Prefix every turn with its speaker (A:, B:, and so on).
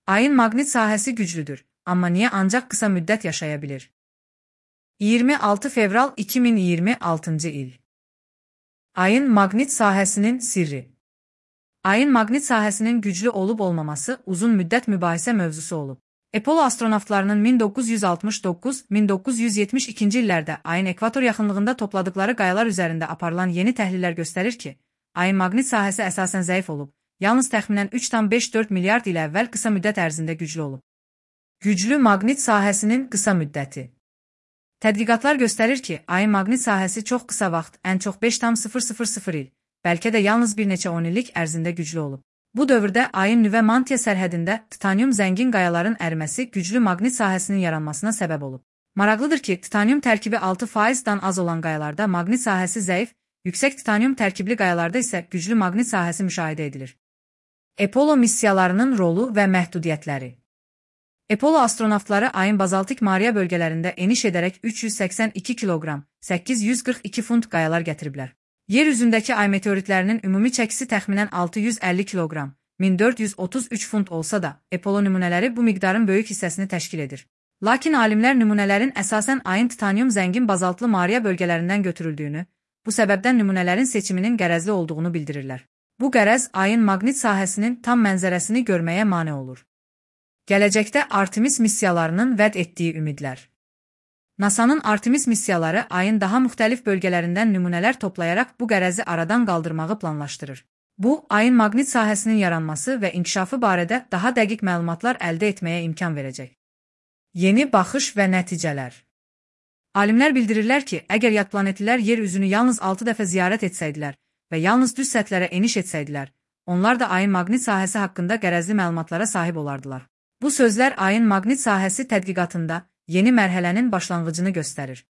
A: Ayın maqnit sahəsi güclüdür, amma niyə ancaq qısa müddət yaşaya bilir? 26 fevral 2026-cı il. Ayın maqnit sahəsinin sirri. Ayın maqnit sahəsinin güclü olub-olmaması uzun müddət mübahisə mövzusu olub. Apollo astronavtlarının 1969-1972-ci illərdə ayın ekvator yaxınlığında topladıkları qayalar üzərində aparılan yeni təhlillər göstərir ki, ayın maqnit sahəsi əsasən zəif olub, yalnız təxminən 3,54 milyard il əvvəl qısa müddət ərzində güclü olub. Güclü maqnit sahəsinin qısa müddəti. Tədqiqatlar göstərir ki, ayın maqnit sahəsi çox qısa vaxt, ən çox 5,000 il, bəlkə də yalnız bir neçə 10 illik ərzində güclü olub. Bu dövrdə ayın nüvə mantia sərhədində titanium zəngin qayaların əriməsi güclü maqnit sahəsinin yaranmasına səbəb olub. Maraqlıdır ki, titanium tərkibi 6%-dan az olan qayalarda maqnit sahəsi zəif, yüksək titanium tərkibli qayalarda isə güclü maqnit sahəsi müşahidə edilir. Apollo missiyalarının rolu və məhdudiyyətləri. Apollo astronavtları ayın bazaltik Maria bölgələrində eniş edərək 382 kiloqram, 842 funt qayalar gətiriblər. Yer üzündəki ay meteoritlərinin ümumi çəkisi təxminən 650 kiloqram, 1433 funt olsa da, Apollo nümunələri bu miqdarın böyük hissəsini təşkil edir. Lakin alimlər nümunələrin əsasən ayın titanium zəngin bazaltlı Maria bölgələrindən götürüldüyünü, bu səbəbdən nümunələrin seçiminin qərəzli olduğunu bildirirlər. Bu qərəz ayın maqnit sahəsinin tam mənzərəsini görməyə mane olur. Gələcəkdə Artemis missiyalarının vəd etdiyi ümidlər. NASA-nın Artemis missiyaları ayın daha müxtəlif bölgələrindən nümunələr toplayaraq bu qərəzi aradan qaldırmağı planlaşdırır. Bu, ayın maqnit sahəsinin yaranması və inkişafı barədə daha dəqiq məlumatlar əldə etməyə imkan verəcək. Yeni baxış və nəticələr. Alimlər bildirirlər ki, əgər yad planetlilər yer üzünü yalnız 6 dəfə ziyarət etsəydilər və yalnız düz səthlərə eniş etsəydilər, onlar da ayın maqnit sahəsi haqqında qərəzli məlumatlara sahib olardılar. Bu sözlər ayın maqnit sahəsi tədqiqatında yeni mərhələnin başlanğıcını göstərir.